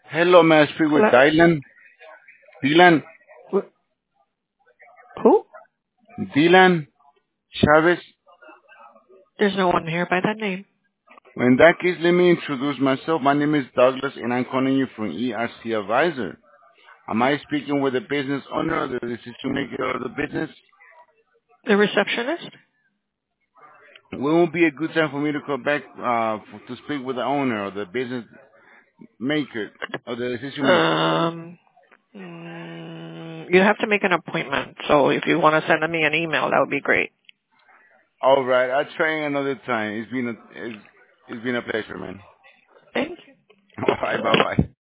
Hello, may I speak with Hello? Dylan? Dylan? Wh- Who? Dylan Chavez? There's no one here by that name. Well, in that case, let me introduce myself. My name is Douglas, and I'm calling you from ERC Advisor. Am I speaking with the business owner or the decision maker of the business? The receptionist? When will be a good time for me to call back to speak with the owner or the business maker or the decision maker? Um, you have to make an appointment. So if you want to send me an email, that would be great. All right, I'll try another time. It's been a pleasure, man. Thank you. All right, bye bye.